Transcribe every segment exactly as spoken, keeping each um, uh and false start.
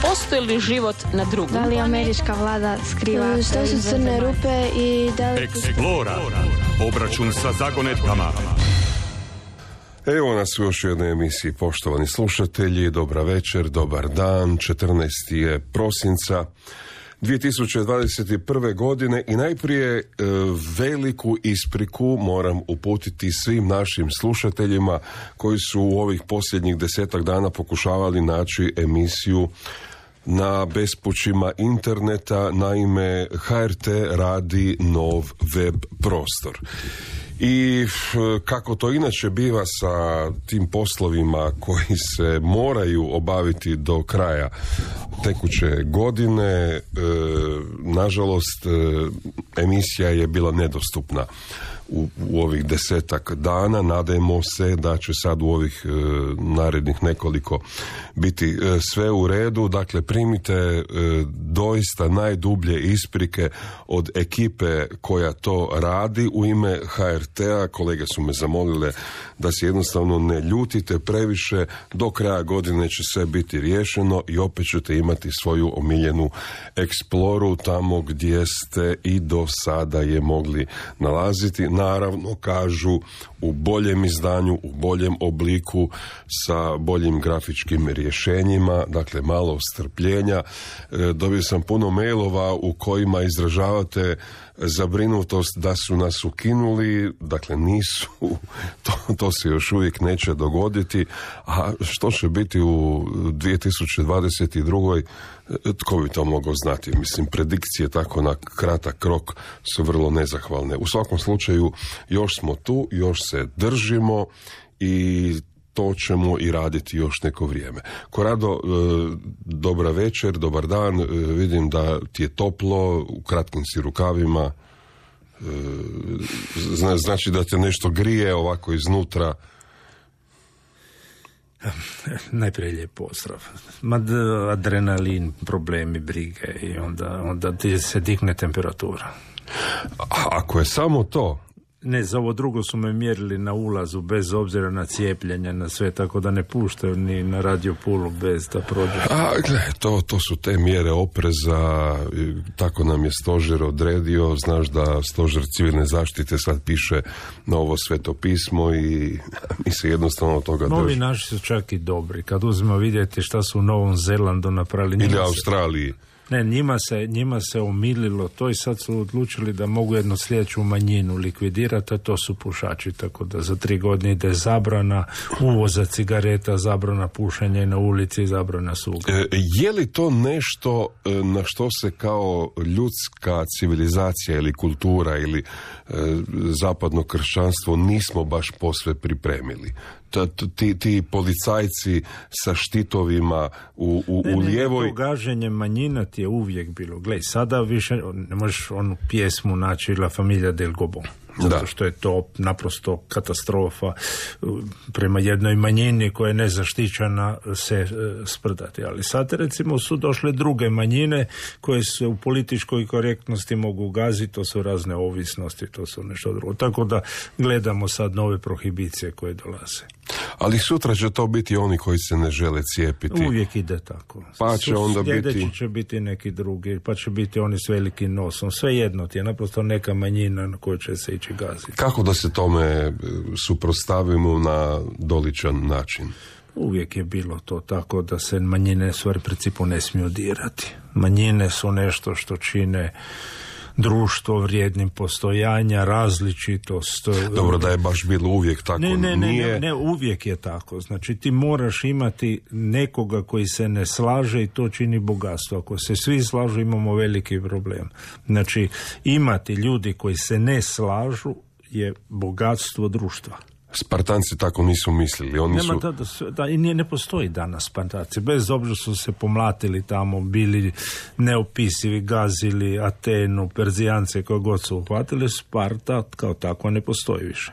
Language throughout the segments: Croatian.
Postoji li život na drugom? Da li američka vlada skriva? Što su crne rupe i da li... Eksplora. Obračun sa zagonetkama. Evo nas u još jednoj emisiji, poštovani slušatelji. Dobra večer, dobar dan. četrnaestog je prosinca dvije tisuće dvadeset prve. godine i najprije e, veliku ispriku moram uputiti svim našim slušateljima koji su u ovih posljednjih desetak dana pokušavali naći emisiju na bespućima interneta. Naime, H R T radi nov web prostor. I kako to inače biva sa tim poslovima koji se moraju obaviti do kraja tekuće godine, e, nažalost e, emisija je bila nedostupna u, u ovih desetak dana. Nadajmo se da će sad u ovih e, narednih nekoliko biti e, sve u redu. Dakle, primite e, doista najdublje isprike od ekipe koja to radi. U ime H R T-a kolege su me zamolile da se jednostavno ne ljutite previše. Do kraja godine će sve biti riješeno i opet ćete imati svoju omiljenu eksploru tamo gdje ste i do sada je mogli nalaziti. Naravno, kažu, u boljem izdanju, u boljem obliku, sa boljim grafičkim rješenjima. Dakle, malo strpljenja. E, dobio sam puno mailova u kojima izražavate zabrinutost da su nas ukinuli. Dakle, nisu. To, to se još uvijek neće dogoditi. A što će biti u dvije tisuće dvadeset drugoj. Tko bi to mogao znati? Mislim, predikcije tako na kratak rok su vrlo nezahvalne. U svakom slučaju, još smo tu, još se držimo i to ćemo i raditi još neko vrijeme. Korado, dobra večer, dobar dan. Vidim da ti je toplo, u kratkim si rukavima. Znači da te nešto grije ovako iznutra. Najprije lijep pozdrav. Mad adrenalin, problemi, brige i onda, onda ti se digne temperatura. A ako je samo to? Ne, za ovo drugo su me mjerili na ulazu bez obzira na cijepljenje, na sve, tako da ne puštaju ni na Radio Pulu bez da prođe. A, gle, to, to su te mjere opreza, tako nam je stožer odredio. Znaš da stožer civilne zaštite sad piše na ovo sveto pismo i mi se jednostavno od toga držimo. Novi naši su čak i dobri. Kad uzmemo vidjeti šta su u Novom Zelandu napravili. Ili Australiji. Ne, njima se, njima se umililo to i sad su odlučili da mogu jednu sljedeću manjinu likvidirati, a to su pušači, tako da za tri godine ide zabrana uvoza cigareta, zabrana pušenja na ulici, zabrana suga. E, je li to nešto na što se kao ljudska civilizacija ili kultura ili e, zapadno kršćanstvo nismo baš posve pripremili? Ti, ti policajci sa štitovima u, u, ne, u ne, lijevoj... Ne, gaženje manjina ti je uvijek bilo. Gle, sada više ne možeš onu pjesmu naći La Familia del Gobon. Zato što je to naprosto katastrofa prema jednoj manjini koja je nezaštićena se sprdati. Ali sad recimo su došle druge manjine koje se u političkoj korektnosti mogu gaziti, to su razne ovisnosti, to su nešto drugo. Tako da gledamo sad nove prohibicije koje dolaze. Ali sutra će to biti oni koji se ne žele cijepiti. Uvijek ide tako. Pa će onda Sljedeći biti... će biti neki drugi, pa će biti oni s velikim nosom. Sve jedno ti je naprosto neka manjina na koju će se ići gaziti. Kako da se tome suprotstavimo na doličan način? Uvijek je bilo to tako da se manjine u principu ne smiju dirati. Manjine su nešto što čine društvo vrijednim postojanja, različitost. Dobro, da je baš bilo uvijek tako. Ne, ne, nije... ne, ne, uvijek je tako. Znači ti moraš imati nekoga koji se ne slaže i to čini bogatstvo. Ako se svi slažu imamo veliki problem. Znači imati ljudi koji se ne slažu je bogatstvo društva. Spartanci tako nisu mislili. Oni Nema su... da, da, da, i nije, ne postoji danas Spartanci. Bez obzira su se pomlatili tamo, bili neopisivi, gazili Atenu, Perzijance, koje god su uhvatili, Sparta kao tako ne postoji više.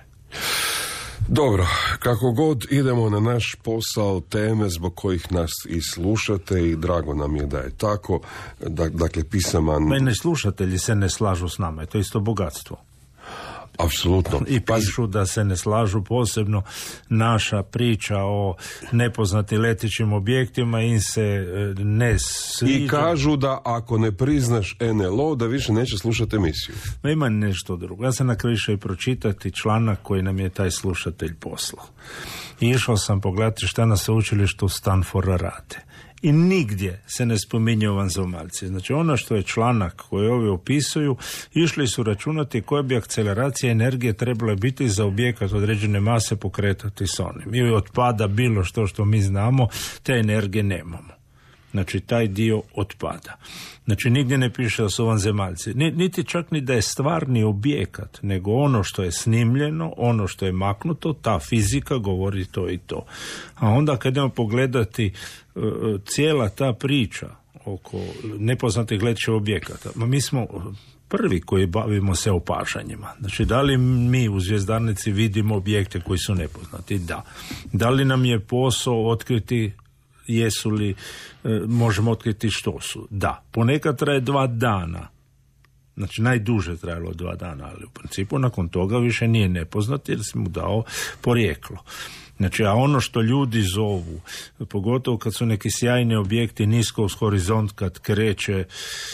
Dobro, kako god idemo na naš posao, teme zbog kojih nas i slušate i drago nam je da je tako. Dakle, pisaman... Mene slušatelji se ne slažu s nama, to je isto bogatstvo. Apsolutno. I pišu da se ne slažu, posebno naša priča o nepoznatim letećim objektima im se ne sviđa. I kažu da ako ne priznaš en el o, da više neće slušati emisiju. Ma ima nešto drugo. Ja sam na kraju išao i pročitati članak koji nam je taj slušatelj poslao. I išao sam pogledati šta na sveučilištu Stanforda rade. I nigdje se ne spominju vanzemaljci. Znači ono što je članak koji ovi opisuju, išli su računati koja bi akceleracija energije trebala biti za objekat određene mase pokretati s onim. I otpada bilo što što mi znamo, te energije nemamo. Znači taj dio otpada. Znači nigdje ne piše da su vanzemaljci. Niti čak ni da je stvarni objekat, nego ono što je snimljeno, ono što je maknuto, ta fizika govori to i to. A onda kad idemo pogledati uh, cijela ta priča oko nepoznatih letećih objekata, ma mi smo prvi koji bavimo se opažanjima. Znači, da li mi u Zvjezdarnici vidimo objekte koji su nepoznati? Da. Da li nam je posao otkriti jesu li, e, možemo otkriti što su? Da. Ponekad traje dva dana. Znači, najduže trajalo dva dana, ali u principu nakon toga više nije nepoznat jer si mu dao porijeklo. Znači, a ono što ljudi zovu, pogotovo kad su neki sjajni objekti nisko uz horizont, kad kreće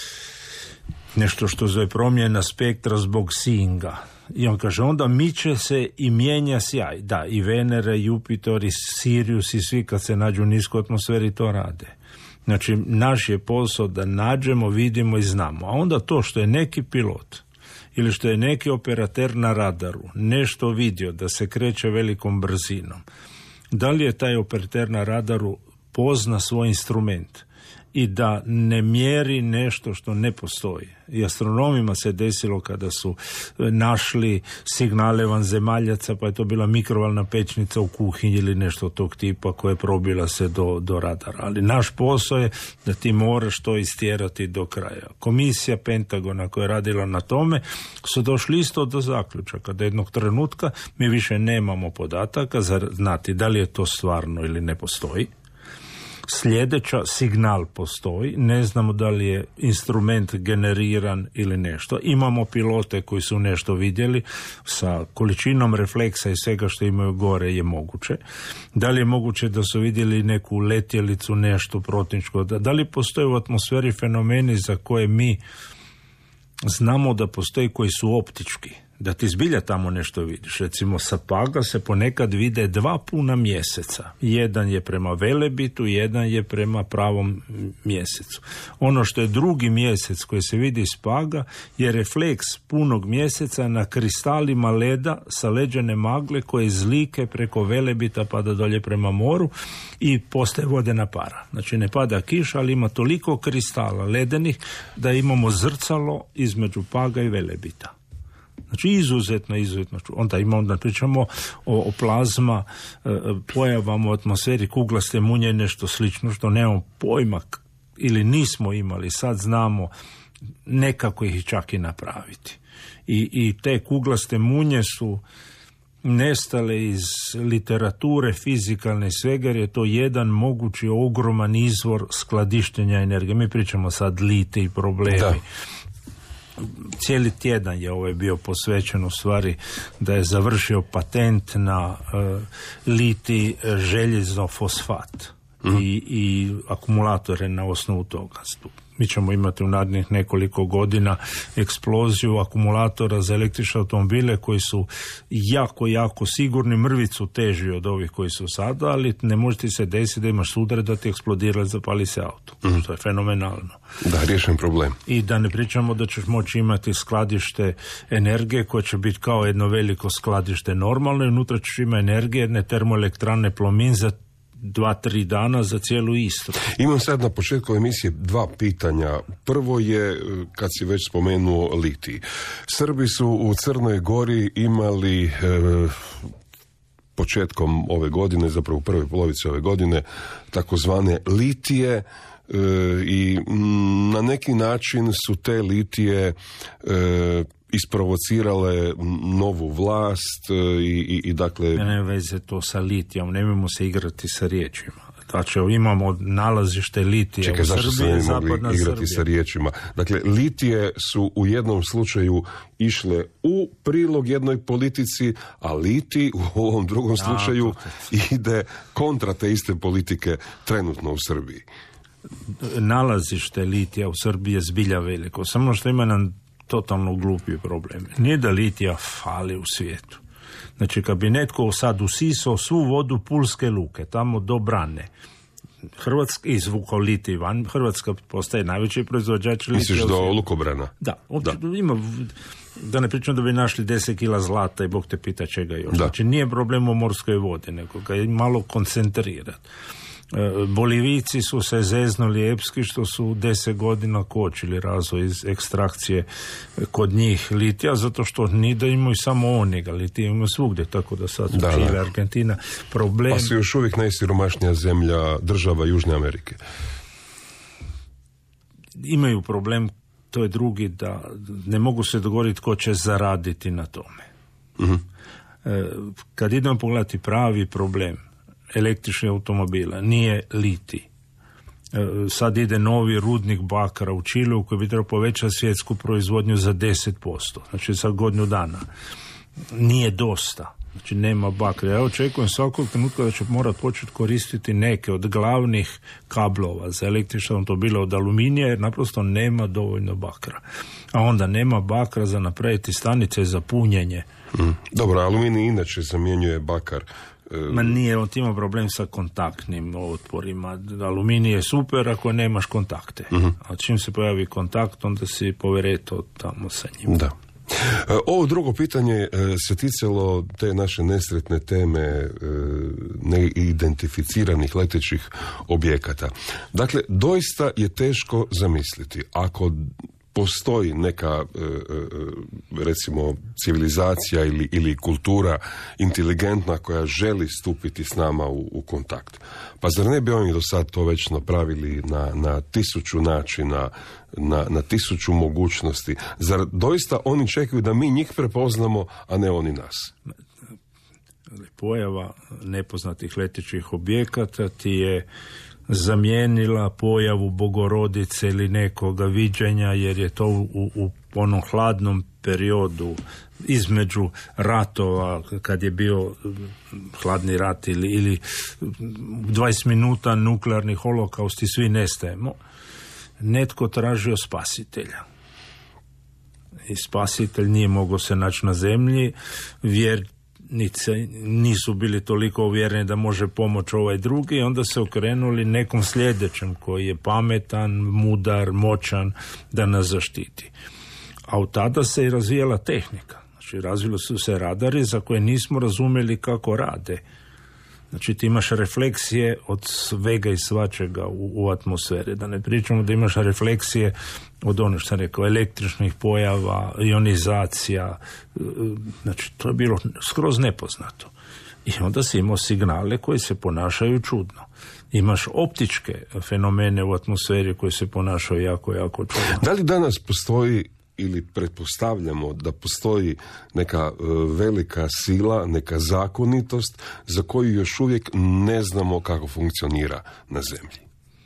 nešto što zove promjena spektra zbog Singa. I on kaže, onda miče se i mijenja sjaj. Da, i Venera, i Jupiter, i Sirius, i svi kad se nađu u niskoj atmosferi to rade. Znači, naš je posao da nađemo, vidimo i znamo. A onda to što je neki pilot ili što je neki operater na radaru nešto vidio da se kreće velikom brzinom, da li je taj operater na radaru pozna svoj instrument i da ne mjeri nešto što ne postoji. I astronomima se desilo kada su našli signale vanzemaljaca, pa je to bila mikrovalna pećnica u kuhinji ili nešto tog tipa koja je probila se do, do radara. Ali naš posao je da ti moraš to istjerati do kraja. Komisija Pentagona koja je radila na tome su došli isto do zaključaka da jednog trenutka mi više nemamo podataka za znati da li je to stvarno ili ne postoji. Sljedeća, signal postoji, ne znamo da li je instrument generiran ili nešto. Imamo pilote koji su nešto vidjeli, sa količinom refleksa i svega što imaju gore je moguće. Da li je moguće da su vidjeli neku letjelicu, nešto protivničko? Da li postoje u atmosferi fenomeni za koje mi znamo da postoji koji su optički? Da ti zbilja tamo nešto vidiš. Recimo sa Paga se ponekad vide dva puna mjeseca. Jedan je prema Velebitu, jedan je prema pravom mjesecu. Ono što je drugi mjesec koji se vidi iz Paga je refleks punog mjeseca na kristalima leda sa leđene magle koje zlike preko Velebita pada dolje prema moru i postaje vodena para. Znači ne pada kiša, ali ima toliko kristala ledenih da imamo zrcalo između Paga i Velebita. Znači izuzetno, izuzetno. Onda imamo, onda pričamo o, o plazma, e, pojavama u atmosferi kuglaste munje, nešto slično što nemamo pojma ili nismo imali, sad znamo nekako ih čak i napraviti. I, i te kuglaste munje su nestale iz literature fizikalne i svega, jer je to jedan mogući ogroman izvor skladištenja energije. Mi pričamo sad liti i problemi. Da. Cijeli tjedan je ovaj bio posvećen u stvari da je završio patent na uh, liti željezno fosfat mm. i, i akumulatore na osnovu toga. Mi ćemo imati u narednih nekoliko godina eksploziju akumulatora za električne automobile koji su jako, jako sigurni, mrvicu teži od ovih koji su sada, ali ne može ti se desiti da imaš sudar da ti eksplodira i zapali se auto. Mm. To je fenomenalno. Da, riješen problem. I da ne pričamo da ćeš moći imati skladište energije koje će biti kao jedno veliko skladište normalno i unutra ćeš ima energije, jedne termoelektrane Plomin za dva, tri dana za cijelu Istru. Imam sad na početku emisije dva pitanja. Prvo je, kad si već spomenuo litij. Srbi su u Crnoj Gori imali e, početkom ove godine, zapravo u prvoj polovici ove godine, takozvane litije e, i m, na neki način su te litije e, isprovocirale novu vlast i, i, i dakle... Ne, ne veze to sa litijom, nemojmo se igrati sa riječima. Znači, imamo nalazište litija Čekaj, u Srbiji. zašto se ne mogli igrati Srbija. sa riječima? Dakle, litije su u jednom slučaju išle u prilog jednoj politici, a litij u ovom drugom da, slučaju to, to. ide kontra te iste politike trenutno u Srbiji. Nalazište litija u Srbiji je zbilja veliko, samo što ima nam totalno glupi problem. Nije da litija fali u svijetu. Znači, kad bi netko sad usisao svu vodu Pulske luke, tamo do Brane, Hrvatska izvukao litij van, Hrvatska postaje najveći proizvođač litija. Misliš do Lukobrana? Da, da. Ima, da ne pričam da bi našli deset kila zlata i Bog te pita čega još. Da. Znači, nije problem u morskoj vodi, nego ga je malo koncentrirati. Bolivijci su se zeznuli epski što su deset godina kočili razvoj iz ekstrakcije kod njih litija, zato što ni da imaju samo oni ga, litija imaju svugdje, tako da sad su da, Čile, da. Argentina, problem... Pa su još uvijek najsiromašnija zemlja država Južne Amerike. Imaju problem, to je drugi, da ne mogu se dogovoriti tko će zaraditi na tome. Uh-huh. Kad idemo pogledati pravi problem električnih automobila, nije litij. Sad ide novi rudnik bakra u Čileu koji bi trebao povećati svjetsku proizvodnju za deset posto. Znači za godinu dana. Nije dosta. Znači nema bakra. Ja očekujem svakog trenutka da će morati početi koristiti neke od glavnih kablova za električne automobile od aluminija, jer naprosto nema dovoljno bakra. A onda nema bakra za napraviti stanice za punjenje. Mm. Dobro, aluminij inače zamjenjuje bakar. Ma nije, on ima problem sa kontaktnim otporima. Aluminij je super ako nemaš kontakte. Uh-huh. A čim se pojavi kontakt, onda si povereto tamo sa njim. Da. Ovo drugo pitanje se ticalo te naše nesretne teme neidentificiranih letećih objekata. Dakle, doista je teško zamisliti ako postoji neka, recimo, civilizacija ili, ili kultura inteligentna koja želi stupiti s nama u, u kontakt. Pa zar ne bi oni do sad to već napravili na, na tisuću načina, na, na tisuću mogućnosti? Zar doista oni čekaju da mi njih prepoznamo, a ne oni nas? Pojava nepoznatih letećih objekata ti je zamijenila pojavu Bogorodice ili nekoga viđenja, jer je to u, u onom hladnom periodu između ratova, kad je bio hladni rat ili, ili dvadeset minuta nuklearni holokaust i svi nestajemo, netko tražio spasitelja. I spasitelj nije mogao se naći na zemlji, vjer nisu bili toliko uvjereni da može pomoći ovaj drugi i onda se okrenuli nekom sljedećem koji je pametan, mudar, moćan da nas zaštiti. A od tada se i razvijala tehnika. Znači, razvili su se radari za koje nismo razumjeli kako rade. Znači, ti imaš refleksije od svega i svačega u, u atmosferi. Da ne pričamo da imaš refleksije od ono što sam rekao, električnih pojava, ionizacija. Znači, to je bilo skroz nepoznato. I onda si imao signale koji se ponašaju čudno. Imaš optičke fenomene u atmosferi koji se ponašaju jako, jako čudno. Da li danas postoji ili pretpostavljamo da postoji neka uh, velika sila, neka zakonitost za koju još uvijek ne znamo kako funkcionira na zemlji?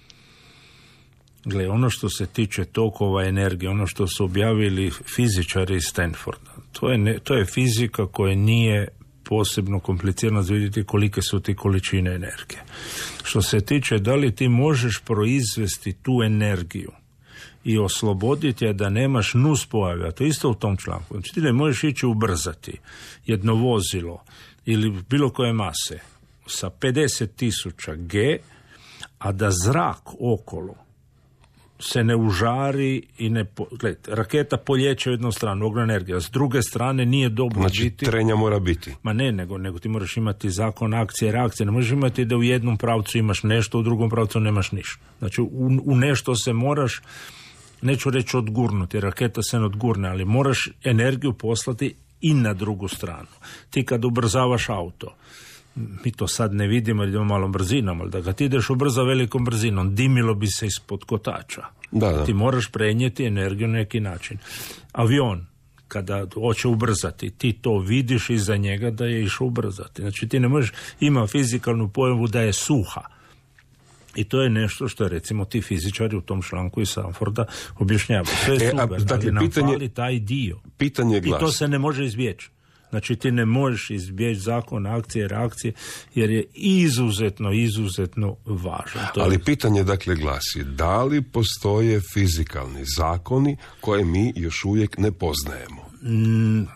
Gle, ono što se tiče tokova energije, ono što su objavili fizičari iz Stanforda, to je, ne, to je fizika koja nije posebno komplicirano za vidjeti kolike su ti količine energije. Što se tiče da li ti možeš proizvesti tu energiju i osloboditi je da nemaš nuspojave, a to isto u tom članku. Znači ti ne možeš ići ubrzati jedno vozilo ili bilo koje mase sa pedeset tisuća G, a da zrak okolo se ne užari i ne... Po... Gled, raketa poljeće u jednu stranu, ogromna energija, s druge strane nije dobro znači, biti... Znači trenja mora biti. Ma ne, nego, nego ti moraš imati zakon akcije, reakcije, ne možeš imati da u jednom pravcu imaš nešto, u drugom pravcu nemaš ništa. Znači u, u nešto se moraš, neću reći odgurnuti, raketa se ne odgurne, ali moraš energiju poslati i na drugu stranu. Ti kad ubrzavaš auto, mi to sad ne vidimo jer idemo malom brzinom, ali da ga ti ideš ubrza velikom brzinom, dimilo bi se ispod kotača. Da, da. Ti moraš prenijeti energiju na neki način. Avion, kada hoće ubrzati, ti to vidiš iza njega da je išao ubrzati. Znači ti ne možeš, ima fizikalnu pojavu da je suha. I to je nešto što je recimo ti fizičari u tom članku iz Sanforda objašnjavaju. Sve je e, super, a, dakle, ali nam pitanje, fali taj dio. Pitanje glasi. I to se ne može izbjeći. Znači ti ne možeš izbjeći zakon akcije i reakcije jer je izuzetno, izuzetno važan. To Ali je... pitanje dakle glasi, da li postoje fizikalni zakoni koje mi još uvijek ne poznajemo? Mm,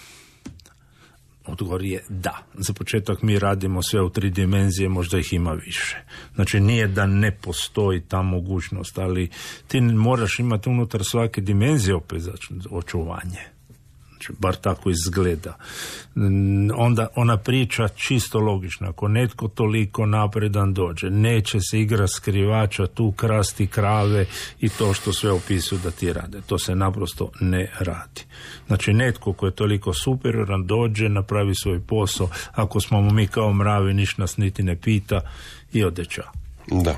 odgovor je da. Za početak mi radimo sve u tri dimenzije, možda ih ima više. Znači nije da ne postoji ta mogućnost, ali ti moraš imati unutar svake dimenzije opet očuvanje. Bar tako izgleda. Onda ona priča čisto logična. Ako netko toliko napredan dođe, neće se igra skrivača, tu krasti krave i to što sve opisuju da ti rade. To se naprosto ne radi. Znači netko ko je toliko superioran dođe, napravi svoj posao. Ako smo mu mi kao mravi, niš nas niti ne pita i odeća. Da.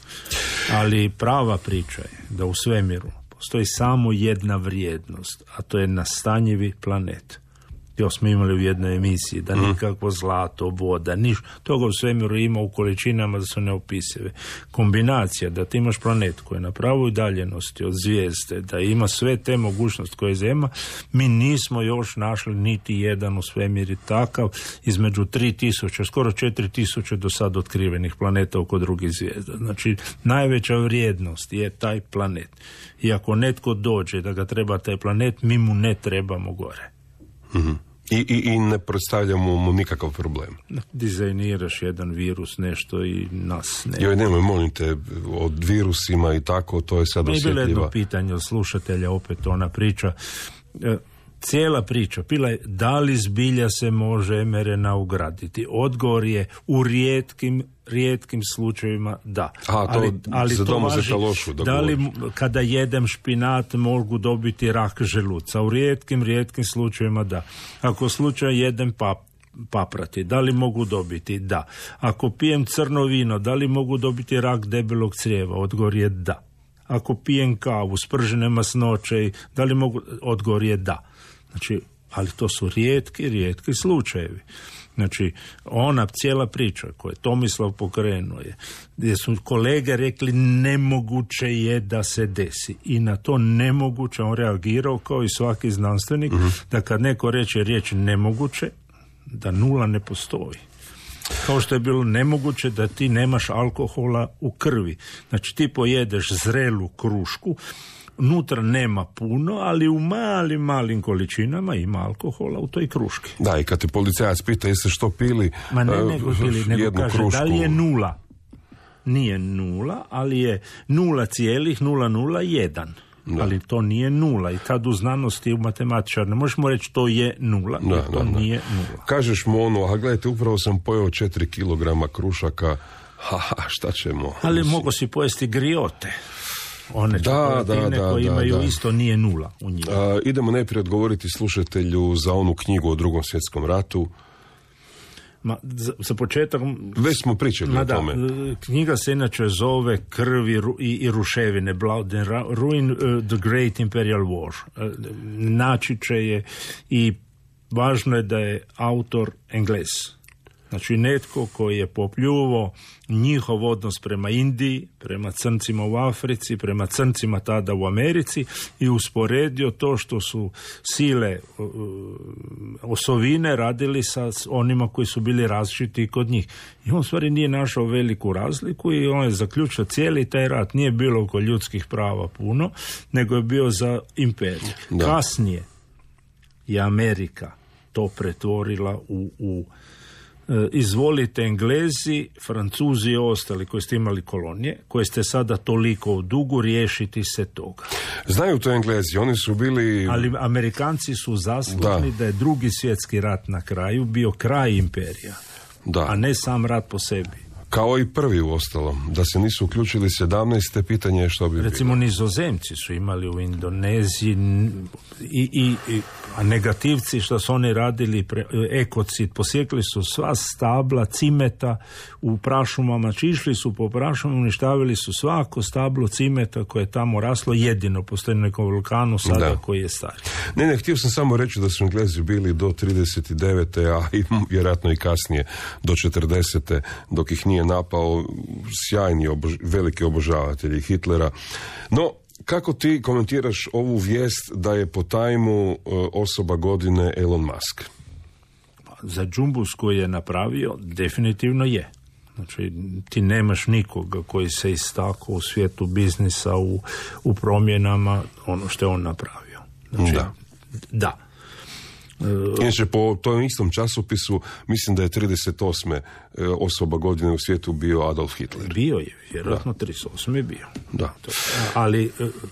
Ali prava priča je da u svemiru postoji samo jedna vrijednost, a to je nastanjivi planet. To smo imali u jednoj emisiji, da nikakvo zlato, voda, niš, toga u svemiru ima u količinama da su neopisive. Kombinacija da ti imaš planet koji je na pravoj udaljenosti od zvijezde, da ima sve te mogućnosti koje Zemlja, mi nismo još našli niti jedan u svemiri takav između tri tisuće, skoro četiri tisuće do sad otkrivenih planeta oko drugih zvijezda. Znači, najveća vrijednost je taj planet. I ako netko dođe da ga treba taj planet, mi mu ne trebamo gore. Mm-hmm. I, i, I ne predstavljamo mu nikakav problem. Dizajniraš jedan virus, nešto i nas ne. Joj, nemoj, molim te, od virusima i tako, to je sad osjetljiva. I bilo jedno pitanje od slušatelja, opet ona priča. E, cijela priča bila je da li zbilja se može em er en a ugraditi. Odgovor je u rijetkim rijetkim slučajevima da. A, to ali, ali za to važi, lošu, da, da li kada jedem špinat mogu dobiti rak želuca? U rijetkim, rijetkim slučajevima da. Ako slučaj jedem pap, paprati, da li mogu dobiti? Da. Ako pijem crno vino, da li mogu dobiti rak debelog crijeva? Odgovor je da. Ako pijem kavu, spržene masnoće, da li mogu? Odgovor je da. Znači, ali to su rijetki, rijetki slučajevi. Znači, ona cijela priča koju je Tomislav pokrenuo je, gdje su kolege rekli nemoguće je da se desi. I na to nemoguće on reagirao kao i svaki znanstvenik, mm-hmm. da kad neko reče riječ nemoguće, da nula ne postoji. Kao što je bilo nemoguće da ti nemaš alkohola u krvi. Znači, ti pojedeš zrelu krušku, unutra nema puno, ali u malim, malim količinama ima alkohola u toj kruški. Da, i kad te policajac pita jeste što pili, Ma ne, nego pili, nego kaže krušku. Da li je nula. Nije nula, ali je nula cijelih nula nula jedan. Da. Ali to nije nula. I tad u znanosti u matematičar ne možemo reći to je nula, da, jer to da, nije da. nula. Kažeš mu ono, a gledajte, upravo sam pojeo četiri kilograma krušaka, ha, šta ćemo? Ali mogu si pojesti griote. One da, da, da, koje imaju da. isto nije nula u njih. A, idemo najprije odgovoriti slušatelju za onu knjigu o Drugom svjetskom ratu. Ma, za, za početak... Već smo pričali ma, o da, tome. Knjiga se inače zove Krvi i, i ruševine, Blood and Ruin, uh, The Great Imperial War. Uh, naći će je i važno je da je autor Englez. Znači netko koji je popljuvao njihov odnos prema Indiji, prema crncima u Africi, prema crncima tada u Americi i usporedio to što su sile uh, osovine radili sa onima koji su bili različiti kod njih. I on stvari nije našao veliku razliku i on je zaključio cijeli taj rat. Nije bilo oko ljudskih prava puno, nego je bio za imperiju. Da. Kasnije je Amerika to pretvorila u... u izvolite Englezi, Francuzi i ostali koji ste imali kolonije, koje ste sada toliko u dugu, riješiti se toga. Znaju to Englezi, oni su bili... Ali Amerikanci su zaslužni da. da je drugi svjetski rat na kraju bio kraj imperija, da. a ne sam rat po sebi. Kao i prvi u ostalom, da se nisu uključili sedamnaeste pitanje što bi Recimo bilo. Nizozemci su imali u Indoneziji i, i, i a negativci što su oni radili pre, ekocid, posjekli su sva stabla cimeta u prašumama, išli su po prašumama, uništavili su svako stablo cimeta koje je tamo raslo, jedino postoji nekom vulkanu sada da. Koji je stari. Ne, ne, htio sam samo reći da su Englezi bili do trideset devete a i vjerojatno i kasnije do četrdesete dok ih nije napao, sjajni obož, veliki obožavatelji Hitlera. No, kako ti komentiraš ovu vijest da je po tajmu uh, osoba godine Elon Musk? Za džumbus koji je napravio, definitivno je. Znači, ti nemaš nikoga koji se istakao u svijetu biznisa, u, u promjenama, ono što je on napravio. Znači, da. da. Inače, po tom istom časopisu, mislim da je trideset osme osoba godine u svijetu bio Adolf Hitler. Bio je, vjerojatno trideset osme je bio. Da. Ali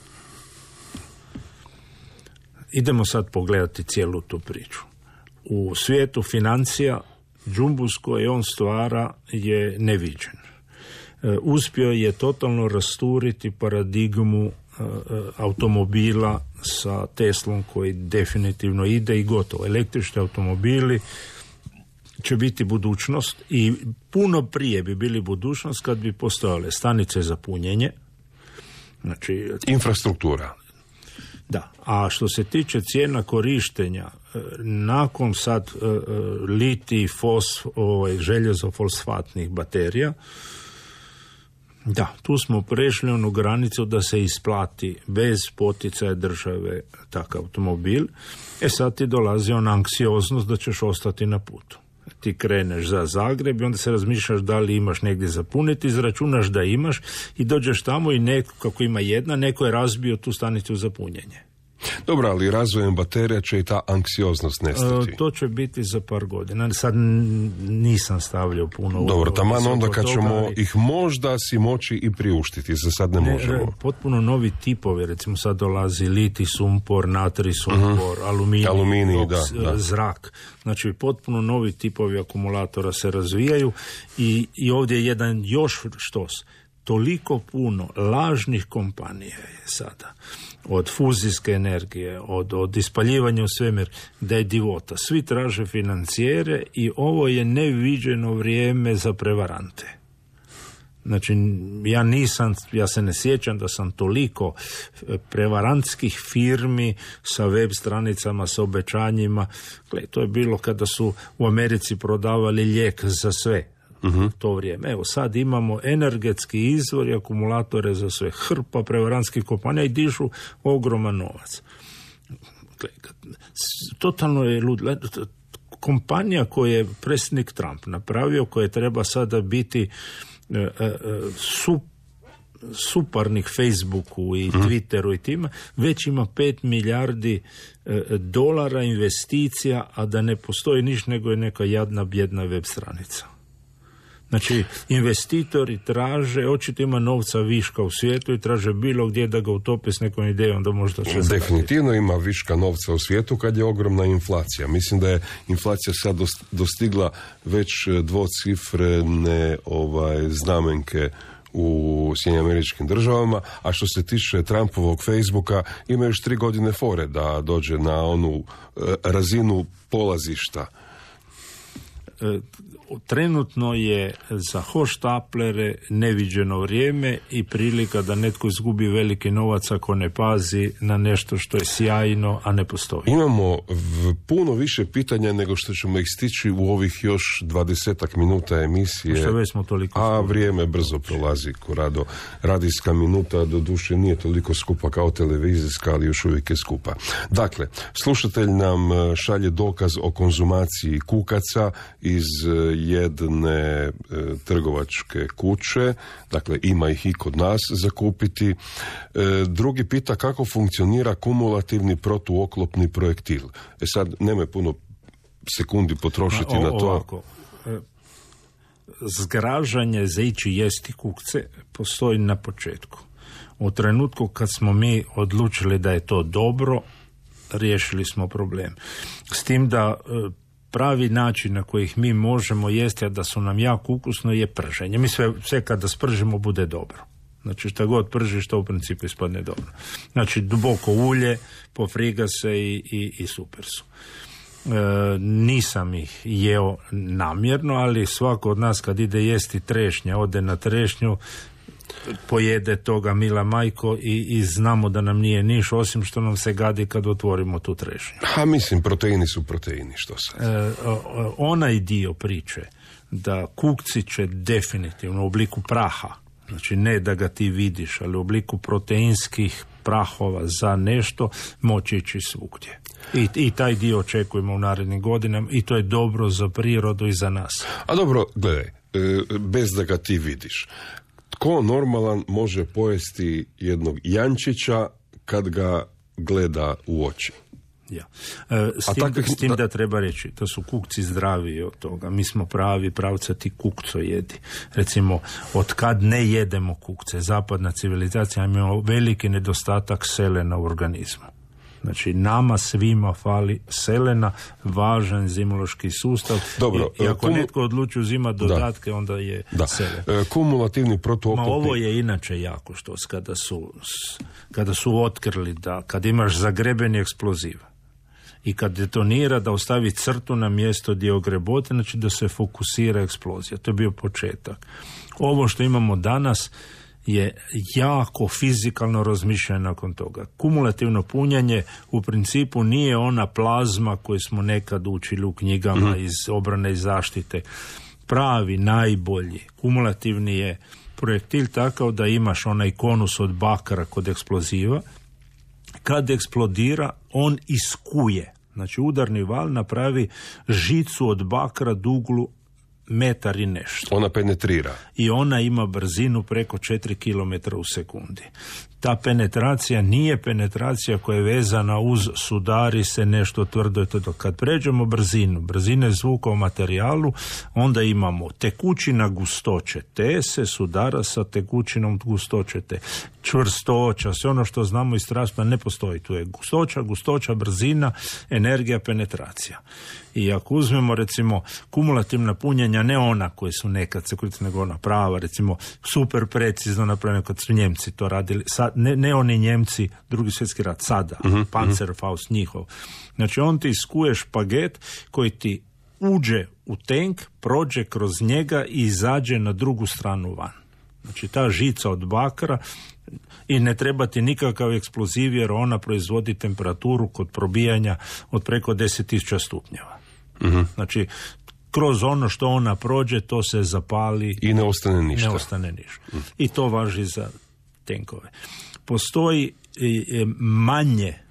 idemo sad pogledati cijelu tu priču. U svijetu financija džumbus koji on stvara je neviđen. Uspio je totalno rasturiti paradigmu automobila sa Teslom koji definitivno ide i gotovo. Električni automobili će biti budućnost i puno prije bi bili budućnost kad bi postojale stanice za punjenje. Znači, infrastruktura. Da, a što se tiče cijena korištenja, nakon sad litij, fos, ovaj, željezofosfatnih baterija, da, tu smo prešli onu granicu da se isplati bez poticaja države takav automobil. E sad ti dolazi ona anksioznost da ćeš ostati na putu. Ti kreneš za Zagreb i onda se razmišljaš da li imaš negdje za puniti, izračunaš da imaš i dođeš tamo i neko, kako ima jedna, neko je razbio tu stanicu za punjenje. Dobro, ali razvojem baterija će i ta anksioznost nestati. E, to će biti za par godina. Sad nisam stavljao puno. Dobro, taman onda kad ćemo toga, ih možda si moći i priuštiti, za sad ne, ne možemo. Potpuno novi tipovi, recimo sad dolazi litij, sumpor, natrij, sumpor, uh-huh. aluminij, aluminij oks, da, da. zrak. Znači, potpuno novi tipovi akumulatora se razvijaju i, i ovdje je jedan još štos. Toliko puno lažnih kompanija je sada, od fuzijske energije, od, od ispaljivanja u svemir, da je divota. Svi traže financijere i ovo je neviđeno vrijeme za prevarante. Znači, ja nisam, ja se ne sjećam da sam toliko prevarantskih firmi sa web stranicama, sa obećanjima. Gle, to je bilo kada su u Americi prodavali lijek za sve. Uh-huh. To vrijeme. Evo, sad imamo energetski izvor i akumulatore za sve. Hrpa prevarantskih kompanija i dižu ogroman novac. Totalno je lud. Kompanija koju je predsjednik Trump napravio, koja treba sada biti e, e, su, suparnik Facebooku i uh-huh. Twitteru i tima, već ima pet milijardi e, dolara investicija, a da ne postoji niš nego je neka jadna, bjedna web stranica. Znači, investitori traže, očito ima novca viška u svijetu i traže bilo gdje da ga utope s nekom idejom da možda će definitivno zaraditi. Ima viška novca u svijetu kad je ogromna inflacija. Mislim da je inflacija sad dostigla već dvocifrene ovaj, znamenke u Sjedinjenim Američkim Državama, a što se tiče Trumpovog Facebooka, ima još tri godine fore da dođe na onu razinu polazišta. E, trenutno je za hoštaplere neviđeno vrijeme i prilika da netko izgubi veliki novac ako ne pazi na nešto što je sjajno, a ne postoji. Imamo v, puno više pitanja nego što ćemo ih stići u ovih još dvadesetak minuta emisije. Što već smo toliko a skupi. Vrijeme brzo prolazi, Korado. Radijska minuta do duše nije toliko skupa kao televizijska, ali još uvijek je skupa. Dakle, slušatelj nam šalje dokaz o konzumaciji kukaca iz jedne e, trgovačke kuće, dakle ima ih i kod nas za kupiti. E, drugi pita kako funkcionira kumulativni protuoklopni projektil. E sad, nemoj puno sekundi potrošiti o, na to. Ovako, e, zgražanje za ići jesti kukce postoji na početku. U trenutku kad smo mi odlučili da je to dobro, riješili smo problem. S tim da e, pravi način na koji ih mi možemo jesti, a da su nam jako ukusno, je prženje. Mi sve, sve kada spržimo bude dobro. Znači šta god pržiš, to u principu ispadne dobro. Znači duboko ulje, pofriga se i, i, i super su. E, nisam ih jeo namjerno, ali svako od nas kad ide jesti trešnja, ode na trešnju, pojede toga mila majko i, i znamo da nam nije niš, osim što nam se gadi kad otvorimo tu trešnju. A mislim, proteini su proteini, što sad? E, onaj dio priče da kukci će definitivno u obliku praha, znači ne da ga ti vidiš, ali u obliku proteinskih prahova za nešto moći ići svugdje. I, I taj dio očekujemo u narednim godinama i to je dobro za prirodu i za nas. A dobro, gledaj, bez da ga ti vidiš. Tko normalan može pojesti jednog jančića kad ga gleda u oči? Ja. E, s, tim, takvih, s tim da... da treba reći, to su kukci zdraviji od toga. Mi smo pravi pravcati kukcojedi. Recimo, od kad ne jedemo kukce, zapadna civilizacija ima veliki nedostatak selena u organizmu. Znači, nama svima fali selena, važan enzimološki sustav. Dobro, I, i ako kum... netko odluči uzimati dodatke, da. onda je da. selen. E, kumulativni protuoklopni... Ma ovo je inače jako što kada su, kada su otkrili da kad imaš zagrebeni eksploziv i kad detonira da ostavi crtu na mjesto gdje ogrebote, znači da se fokusira eksplozija. To je bio početak. Ovo što imamo danas je jako fizikalno razmišljanje nakon toga. Kumulativno punjanje u principu nije ona plazma koju smo nekad učili u knjigama mm. iz obrane i zaštite. Pravi, najbolji, kumulativni je projektil takav da imaš onaj konus od bakra kod eksploziva. Kad eksplodira, on iskuje. Znači udarni val napravi žicu od bakra duglu metar i nešto. Ona penetrira. I ona ima brzinu preko četiri kilometra u sekundi. Ta penetracija nije penetracija koja je vezana uz sudari se nešto tvrdo i to. Kad pređemo brzinu, brzine zvuka u materijalu, onda imamo tekućina gustoće T se sudara sa tekućinom gustoće T. Čvrstoća, sve ono što znamo iz transporta ne postoji. Tu je gustoća, gustoća, brzina, energija, penetracija. I ako uzmemo recimo kumulativna punjenja, ne ona koje su nekad se koristile, nego ona prava, recimo super precizno napravljena kad su Njemci to radili, sad, ne, ne oni Njemci, drugi svjetski rat, sada, uh-huh, Panzerfaust njihov. Znači on ti iskuje špaget koji ti uđe u tank, prođe kroz njega i izađe na drugu stranu van. Znači ta žica od bakra i ne treba ti nikakav eksploziv jer ona proizvodi temperaturu kod probijanja od preko deset tisuća stupnjeva. Uh-huh. Znači kroz ono što ona prođe to se zapali i ne ostane ništa. Ne ostane ništa. Uh-huh. I to važi za tenkove. Postoji e, manje e,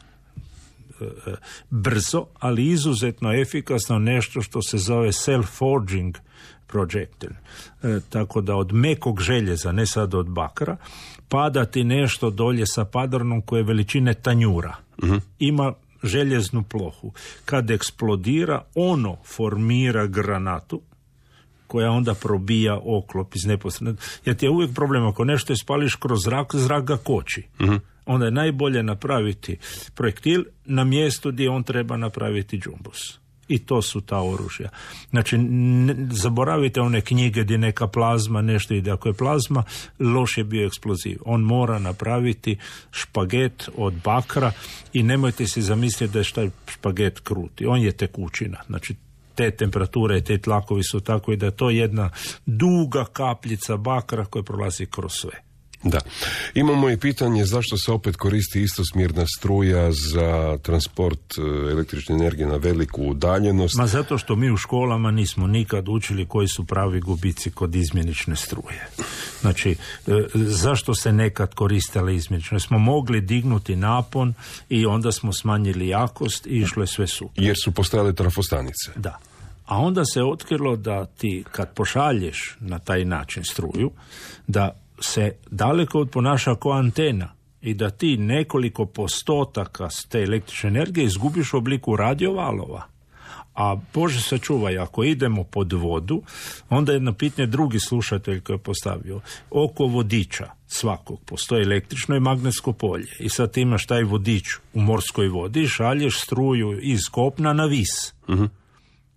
brzo, ali izuzetno efikasno nešto što se zove self-forging projectil. E, tako da od mekog željeza, ne sad od bakra, pada ti nešto dolje sa padrnom koje je veličine tanjura. Uh-huh. Ima željeznu plohu. Kad eksplodira, ono formira granatu koja onda probija oklop iz neposredno. Jer ti je uvijek problem, ako nešto ispališ kroz zrak, zrak ga koči. Uh-huh. Onda je najbolje napraviti projektil na mjestu gdje on treba napraviti džumbus. I to su ta oružja. Znači, ne, zaboravite one knjige gdje neka plazma nešto ide. Ako je plazma, loš je bio eksploziv. On mora napraviti špaget od bakra i nemojte si zamisliti da je taj špaget kruti. On je tekućina. Znači, te temperature, te tlakovi su tako i da je to jedna duga kapljica bakra koja prolazi kroz sve. Da. Imamo i pitanje zašto se opet koristi istosmjerna struja za transport električne energije na veliku udaljenost. Ma zato što mi u školama nismo nikad učili koji su pravi gubici kod izmjenične struje. Znači, zašto se nekad koristile izmjenične? Smo mogli dignuti napon i onda smo smanjili jakost i išlo je sve super. Jer su postojale trafostanice. Da. A onda se otkrilo da ti kad pošalješ na taj način struju, da se daleko od ponaša kao antena i da ti nekoliko postotaka te električne energije izgubiš u obliku radiovalova. A Bože sačuvaj, ako idemo pod vodu, onda jedno pitanje drugi slušatelj koji je postavio. Oko vodiča svakog postoji električno i magnetsko polje. I sad ti imaš taj vodič u morskoj vodi i šalješ struju iz kopna na vis. Uh-huh.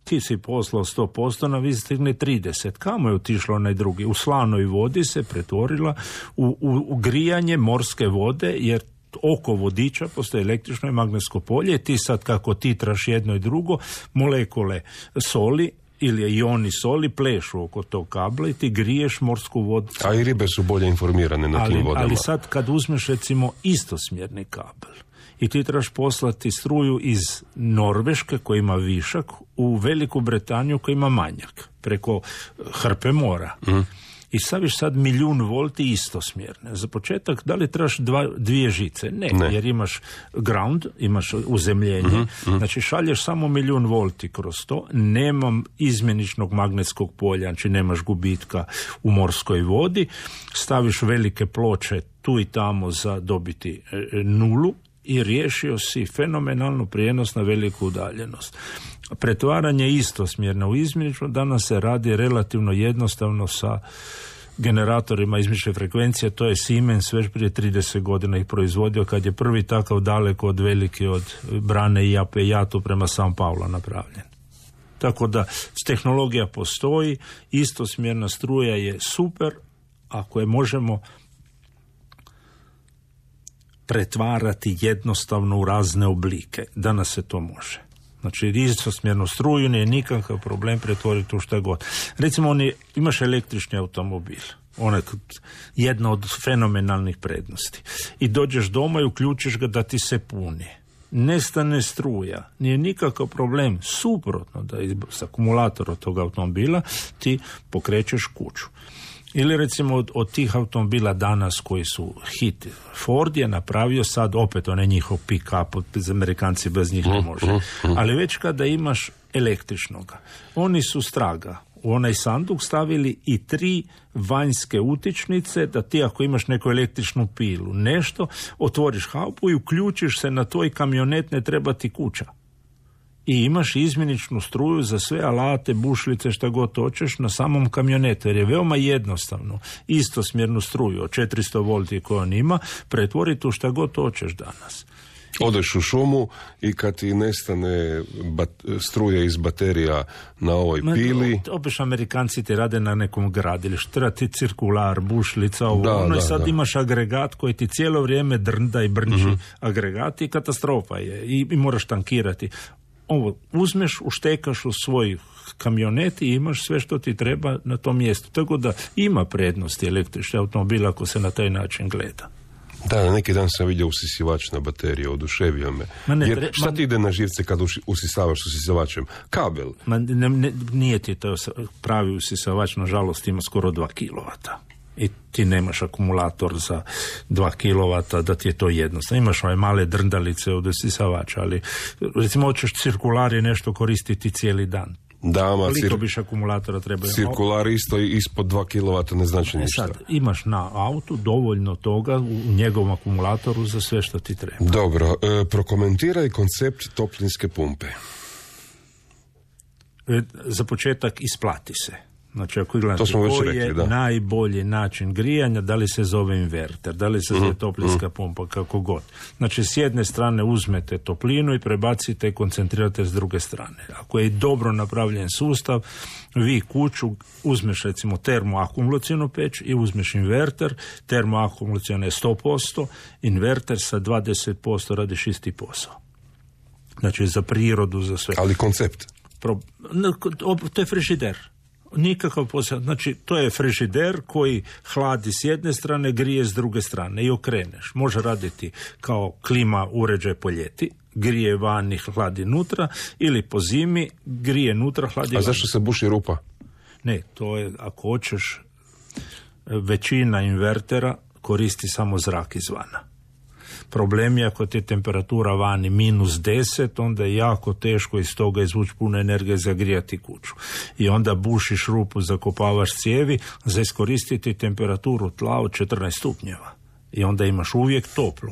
ti si poslao sto posto, na vi stigne trideset. Kamo je otišlo onaj drugi? U slanoj vodi se pretvorila u, u, u grijanje morske vode, jer oko vodiča postoji električno i magnetsko polje. Ti sad kako titraš jedno i drugo, molekule soli ili ioni soli plešu oko tog kabla i ti griješ morsku vodu. A i ribe su bolje informirane na ali, tim vodama. Ali sad kad uzmeš recimo istosmjerni kabel i ti trebaš poslati struju iz Norveške koja ima višak u Veliku Britaniju koja ima manjak preko hrpe mora. Mm. I staviš sad milijun volti istosmjerne. Za početak, da li trebaš dva, dvije žice? Ne, ne, jer imaš ground, imaš uzemljenje, mm-hmm. znači šalješ samo milijun volti kroz to, nemam izmjeničnog magnetskog polja, znači nemaš gubitka u morskoj vodi, staviš velike ploče tu i tamo za dobiti e, nulu i riješio si fenomenalnu prijenos na veliku udaljenost. Pretvaranje istosmjerno u izmjenično danas se radi relativno jednostavno sa generatorima izmjenične frekvencije, to je Siemens već prije trideset godina ih proizvodio kad je prvi takav daleko od velike od brane i Apejatu prema San Paolo napravljen. Tako da tehnologija postoji, istosmjerna struja je super ako je možemo pretvarati jednostavno u razne oblike. Danas se to može. Znači, istosmjernu struju nije nikakav problem pretvoriti u šta god. Recimo, oni, imaš električni automobil. Ona je jedna od fenomenalnih prednosti. I dođeš doma i uključiš ga da ti se puni. Nestane struja. Nije nikakav problem. Suprotno, da s akumulatora tog automobila ti pokrećeš kuću. Ili recimo od, od tih automobila danas koji su hit, Ford je napravio sad opet onaj njihov pick-up, bez Amerikanci bez njih ne može. Ali već kada imaš električnoga, oni su straga u onaj sanduk stavili i tri vanjske utičnice da ti ako imaš neku električnu pilu, nešto, otvoriš haubu i uključiš se na tvoj kamionet, ne treba ti kuća. I imaš izmjeničnu struju za sve alate, bušlice, šta god hoćeš na samom kamionetu, jer je veoma jednostavno istosmjernu struju od četiristo volti koju on ima pretvoriti u šta god hoćeš danas. Odeš u šumu i kad ti nestane bat, struje iz baterija na ovoj Ma, pili... Obično Amerikanci ti rade na nekom gradilištu, treba ti cirkular, bušlica, ovo, da, ono da, i sad da. Imaš agregat koji ti cijelo vrijeme drnda i brnči mm-hmm. agregat i katastrofa je i, i moraš tankirati. Ovo uzmeš, uštekaš u svoj kamionet i imaš sve što ti treba na tom mjestu. Tako da ima prednosti električni automobil ako se na taj način gleda. Da, na neki dan sam vidio usisivač na bateriju, oduševio me. Ma ne, Jer šta ma, ti ide na živce kad usisavaš usisavačem? Kabel. Ma ne, ne, nije ti to pravi usisavač, nažalost ima skoro dva kilovata. I ti nemaš akumulator za dva kilovata da ti je to jednostavno. Imaš ove male drndalice od usisavača, ali recimo hoćeš cirkulari nešto koristiti cijeli dan. Da, ma, koliko cir... biš akumulatora treba? Cirkular isto ispod dva kilovata ne znači ništa. Sad, imaš na autu dovoljno toga u njegovom akumulatoru za sve što ti treba. Dobro, e, prokomentiraj koncept toplinske pumpe. E, za početak isplati se. Znači, ako gledate koji rekli, je da. najbolji način grijanja, da li se zove inverter, da li se zove mm, toplinska mm. pumpa, kako god. Znači, s jedne strane uzmete toplinu i prebacite i koncentrirate s druge strane. Ako je dobro napravljen sustav, vi kuću uzmeš recimo termoakumulacijonu peć i uzmeš inverter, termoakumulacijona je sto posto, inverter sa dvadeset posto radiš isti posao. Znači, za prirodu, za sve. Ali koncept? Pro, to je frižider. Nikakav posao, znači to je frižider koji hladi s jedne strane, grije s druge strane i okreneš. Može raditi kao klima uređaj po ljeti, grije van i hladi nutra, ili po zimi grije nutra, hladi van. A zašto se buši rupa? Ne, to je, ako hoćeš, većina invertera koristi samo zrak izvana. Problem je ako ti je temperatura vani minus deset, onda je jako teško iz toga izvući puno energije za grijati kuću. I onda bušiš rupu, zakopavaš cijevi za iskoristiti temperaturu tla od četrnaest stupnjeva. I onda imaš uvijek toplo.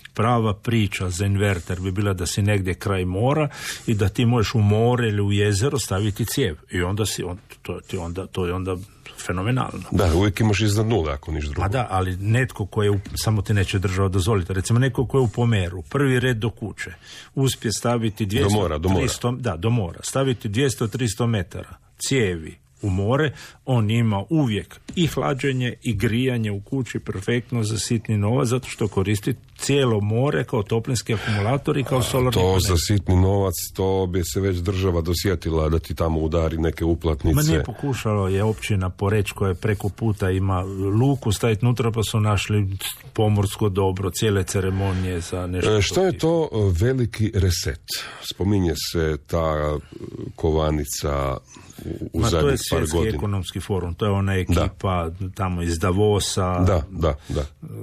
prava priča za inverter bi bila da si negdje kraj mora i da ti možeš u more ili u jezero staviti cijev. I onda si, on, to, ti onda, to je onda fenomenalno. Da, uvijek imaš iznad nule ako niš drugo. A da, ali netko ko je, u, samo ti neće država dozvoliti, recimo neko ko je u Pomeru, prvi red do kuće, uspije staviti dvjesto, do mora, do mora. tristo, da, do mora, staviti dvjesto do tristo metara cijevi u more, on ima uvijek i hlađenje i grijanje u kući perfektno za sitni novac, zato što koristi cijelo more kao toplinski akumulator i kao solarni to panel. Za sitni novac, to bi se već država dosjetila da ti tamo udari neke uplatnice. Ma nije pokušalo, je općina Poreč koja je preko puta ima luku staviti nutra, pa su našli pomorsko dobro, cijele ceremonije za nešto. E, što je to veliki reset? Spominje se ta kovanica u Ma, zadnjih par godina. to je svjetski ekonomski forum, to je ona ekipa da. tamo iz Davosa. Da, da, da.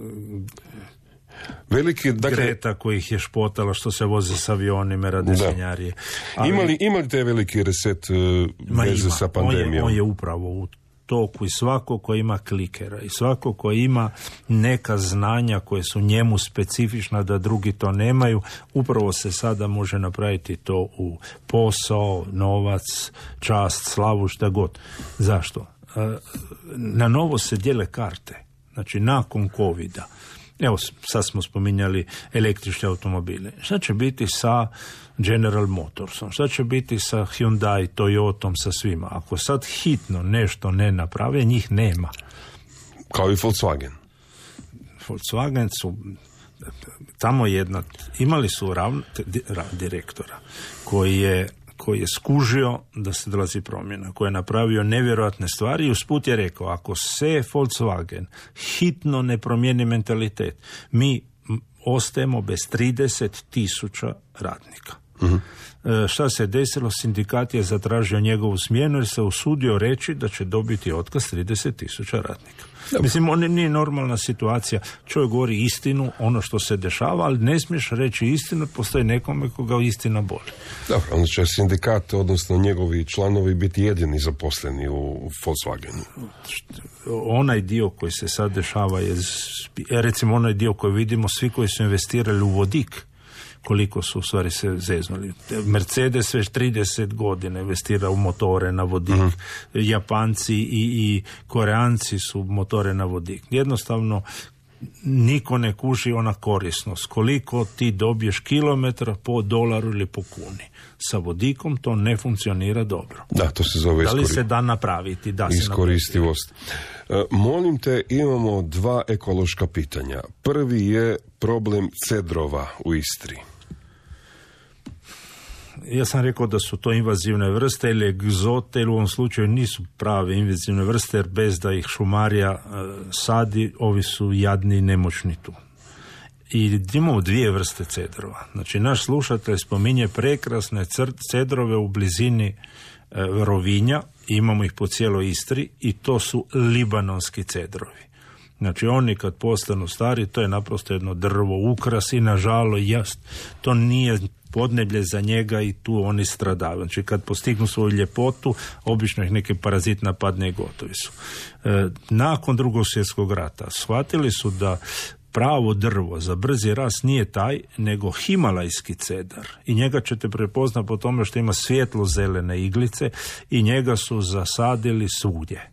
Veliki, dakle, Greta koji ih je špotala što se voze s avionima radi svinjarije. Ali, ima li, ima li te veliki reset uh, veze sa pandemijom? On je, on je upravo u toku i svako ko ima klikera i svako ko ima neka znanja koje su njemu specifična da drugi to nemaju, upravo se sada može napraviti to u posao, novac, čast, slavu, šta god. Zašto? Na novo se dijele karte. Znači, nakon covida, evo, sad smo spominjali električne automobile. Šta će biti sa General Motorsom? Šta će biti sa Hyundai, Toyotom, sa svima? Ako sad hitno nešto ne naprave, njih nema. Kao i Volkswagen. Volkswagen su tamo jedna, imali su ravn, direktora koji je koji je skužio da se dolazi promjena, koji je napravio nevjerojatne stvari i usput je rekao, ako se Volkswagen hitno ne promijeni mentalitet, mi ostajemo bez trideset tisuća radnika. Uh-huh. E, šta se desilo? Sindikat je zatražio njegovu smjenu jer se usudio reći da će dobiti otkaz trideset tisuća radnika. Dobro. Mislim, on nije normalna situacija. Čovjek govori istinu, ono što se dešava, ali ne smiješ reći istinu, postoji nekome koga istina boli. Dobro, onda će sindikat, odnosno njegovi članovi, biti jedini zaposleni u Volkswagenu. Onaj dio koji se sad dešava je, recimo onaj dio koji vidimo, svi koji su investirali u vodik, koliko su u stvari se zeznuli. Mercedes već trideset godina investira u motore na vodik. Uh-huh. Japanci i, i Koreanci su motore na vodik. Jednostavno, niko ne kuži ona korisnost. Koliko ti dobiješ kilometra po dolaru ili po kuni. Sa vodikom to ne funkcionira dobro. Da, to se zove da li iskori... se da napraviti? Da iskoristivost. E, molim te, imamo dva ekološka pitanja. Prvi je problem cedrova u Istri. Ja sam rekao da su to invazivne vrste ili egzote, ili u ovom slučaju nisu prave invazivne vrste, jer bez da ih šumarija e, sadi, ovi su jadni i nemoćni tu. I imamo dvije vrste cedrova. Znači, naš slušatelj spominje prekrasne cr- cedrove u blizini e, Rovinja, imamo ih po cijeloj Istri i to su libanonski cedrovi. Znači, oni kad postanu stari, to je naprosto jedno drvo, ukras i nažalost, to nije podneblje za njega i tu oni stradaju. Znači, kad postignu svoju ljepotu, obično ih neki parazit napadne i gotovi su. E, nakon Drugog svjetskog rata shvatili su da pravo drvo za brzi rast nije taj, nego himalajski cedar. I njega ćete prepoznati po tome što ima svjetlo zelene iglice i njega su zasadili svugdje.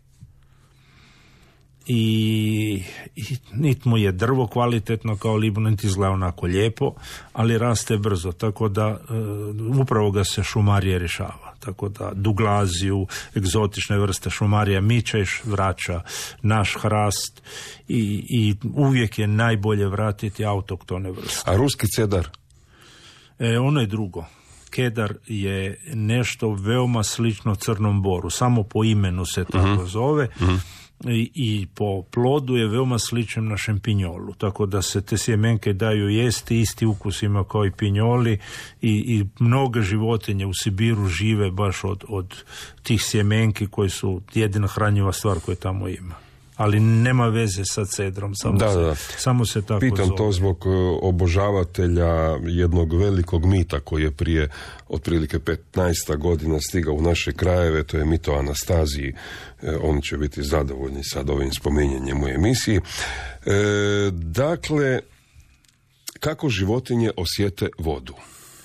I, i nit mu je drvo kvalitetno kao libanon, niti izgleda onako lijepo, ali raste brzo, tako da e, upravo ga se šumarija rješava. Tako da duglaziju, egzotične vrste šumarija mičeš, vraća naš hrast i, i uvijek je najbolje vratiti autoktone vrste. A ruski cedar? E, ono je drugo. Kedar je nešto veoma slično crnom boru, samo po imenu se tako uh-huh. zove. Uh-huh. I, i po plodu je veoma sličan na šempinjolu, tako da se te sjemenke daju jesti, isti ukus ima kao i pinjoli i, i mnoge životinje u Sibiru žive baš od, od tih sjemenki koji su jedina hranjiva stvar koju tamo ima. Ali nema veze sa cedrom, samo, da, se, da. samo se tako Pitam zove. to zbog obožavatelja jednog velikog mita koji je prije otprilike petnaest godina stigao u naše krajeve, to je mit o Anastaziji. E, oni će biti zadovoljni sad ovim spominjanjem u emisiji. E, dakle, Kako životinje osjete vodu?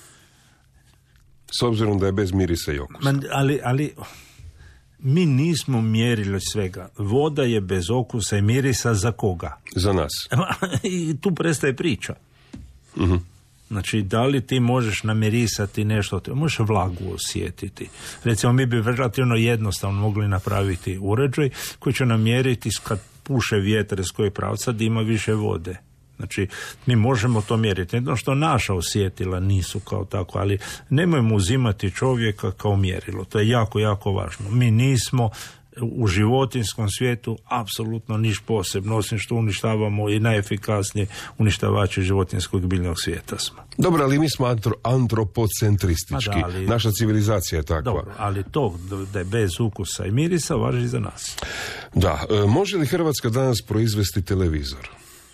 S obzirom da je bez mirisa i okusa. Ma, ali, ali mi nismo mjerili svega. Voda je bez okusa i mirisa za koga? Za nas. I tu prestaje priča. Uh-huh. Znači, da li ti možeš namirisati nešto, možeš vlagu osjetiti. Recimo, mi bi relativno jednostavno mogli napraviti uređaj koji će namjeriti kad puše vjetar iz kojeg pravca da ima više vode. Znači, mi možemo to mjeriti. Jedno što naša osjetila nisu kao tako, ali nemojmo uzimati čovjeka kao mjerilo. To je jako, jako važno. Mi nismo u životinskom svijetu apsolutno niš posebno, osim što uništavamo i najefikasnije uništavači životinskog biljnog svijeta smo. Dobro, ali mi smo antro, antropocentristički. Da, ali, naša civilizacija je takva. Dobro, ali to da je bez ukusa i mirisa važi za nas. Da, e, može li Hrvatska danas proizvesti televizor?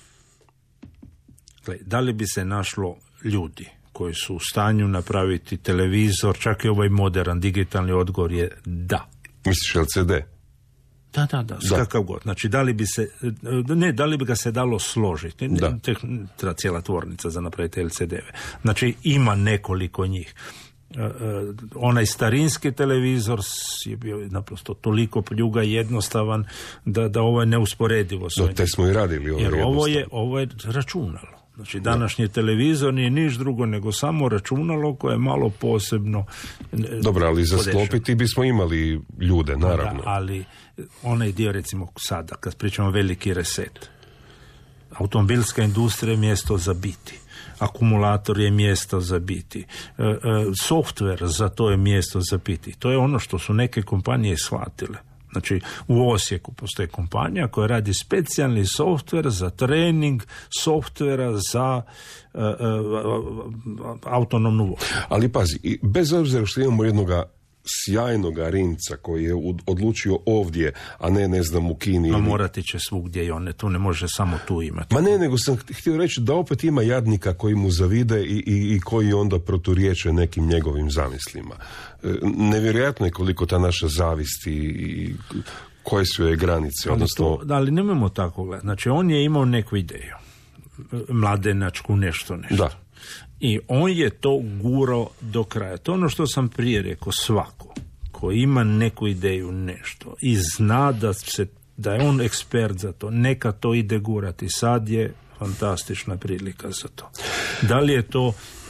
Da li bi se našlo ljudi koji su u stanju napraviti televizor, čak i ovaj modern digitalni odgovor je da. Misliš L C D? Da, da, da, skakav god. Znači, da li bi se, ne, da li bi ga se dalo složiti? Da. Treba cijela tvornica za napraviti L C D-ve. Znači, ima nekoliko njih. Uh, uh, onaj starinski televizor je bio naprosto toliko pljuga jednostavan da, da ovo je neusporedivo. Do te smo i radili ovo. Jer ovo je, ovo je računalo. Znači, današnji televizor nije niš drugo nego samo računalo koje je malo posebno. Dobro, ali za sklopiti bismo imali ljude, naravno. Da, ali onaj dio, recimo sada, kad pričamo veliki reset, automobilska industrija je mjesto za biti. Akumulator je mjesto za biti. E, e, software za to je mjesto za biti. To je ono što su neke kompanije shvatile. Znači, u Osijeku postoji kompanija koja radi specijalni software za trening softvera za uh, uh, autonomnu vožnju. Ali pazi, bez obzira što imamo jednoga sjajnog Rimca koji je odlučio ovdje, a ne, ne znam, u Kini. No, ili... morati će svugdje i on, tu ne može samo tu imati. Ma ne, nego sam htio reći da opet ima jadnika koji mu zavide i, i, i koji onda proturječe nekim njegovim zamislima. E, nevjerojatno je koliko ta naša zavist i, i koje su je granice. Ali, odnosno... to, ali nemojmo tako gledati. Znači, on je imao neku ideju. Mladenačku, nešto, nešto. Da. I on je to gurao do kraja. To ono što sam prije rekao, svako ko ima neku ideju, nešto i zna da, se, da je on ekspert za to, neka to ide gurati. Sad je fantastična prilika za to. Da li je to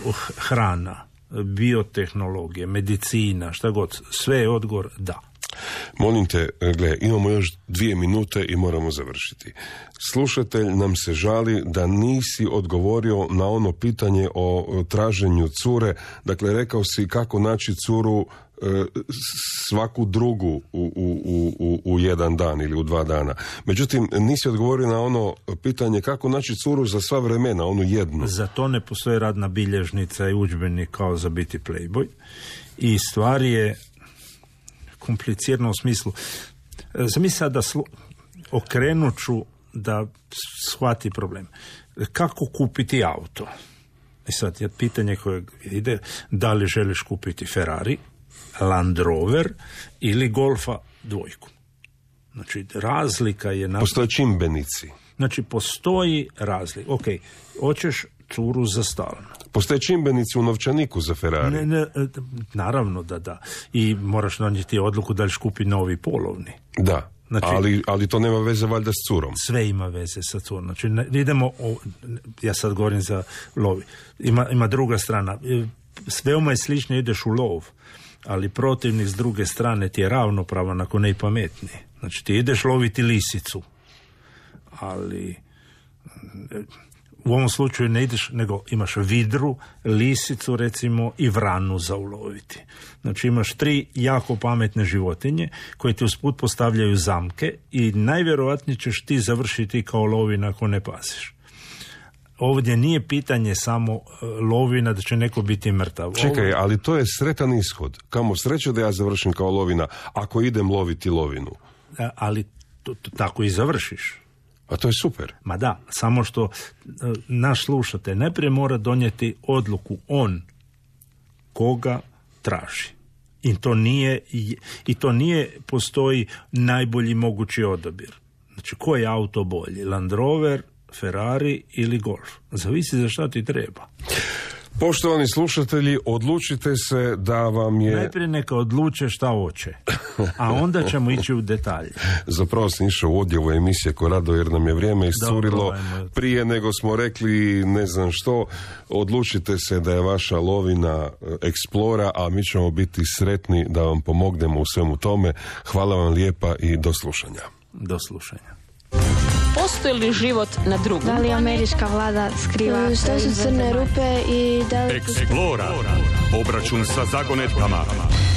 hrana, biotehnologije, medicina, šta god, sve je odgovor da. Molim te, gle, imamo još dvije minute i moramo završiti. Slušatelj nam se žali da nisi odgovorio na ono pitanje o traženju cure. Dakle, rekao si kako naći curu e, svaku drugu u, u, u, u jedan dan ili u dva dana. Međutim, nisi odgovorio na ono pitanje kako naći curu za sva vremena, onu jednu. Za to ne postoji radna bilježnica i udžbenik kao za biti playboy. I stvar je komplicirano u smislu. Zamisli sad da slu... okrenut ću da shvati problem. Kako kupiti auto? I sad je pitanje koje ide, da li želiš kupiti Ferrari, Land Rover ili Golfa dvojku. Znači, razlika je... Na... Postoje čimbenici. Znači, postoji razlika. Ok, hoćeš curu za stalno. Postoje čimbenici u novčaniku za Ferrari. Ne, ne, naravno da da. I moraš donijeti odluku da liš kupi novi polovni. Da, znači, ali, ali to nema veze valjda s curom. Sve ima veze sa curom. Znači, ne, idemo, o, ja sad govorim za lovi. Ima, ima druga strana. Veoma je slično, ideš u lov, ali protivnik s druge strane ti je ravnopravan ako ne i pametniji. Znači, ti ideš loviti lisicu, ali... U ovom slučaju ne ideš, nego imaš vidru, lisicu recimo i vranu za uloviti. Znači imaš tri jako pametne životinje koje ti usput postavljaju zamke i najvjerojatnije ćeš ti završiti kao lovina ako ne paziš. Ovdje nije pitanje samo lovina da će neko biti mrtav. Čekaj, ali to je sretan ishod. Kamo sreće da ja završim kao lovina ako idem loviti lovinu. A, ali to, to, tako i završiš. A to je super. Ma da, samo što naš slušatelj najprije mora donijeti odluku on koga traži. I to nije, i to nije postoji najbolji mogući odabir. Znači, koji je auto bolji? Land Rover, Ferrari ili Golf. Zavisi za šta ti treba. Poštovani slušatelji, odlučite se da vam je... Najprije neka odluče šta hoće, a onda ćemo ići u detalje. Zapravo sam išao u odjevu emisije Korado jer nam je vrijeme iscurilo. Dobro, prije nego smo rekli ne znam što. Odlučite se da je vaša lovina Explora, a mi ćemo biti sretni da vam pomognemo u svemu tome. Hvala vam lijepa i do slušanja. Do slušanja. Postoji li život na drugom? Da li američka vlada skriva? Što su crne rupe i da li... Explora. Obračun sa zagonetkama.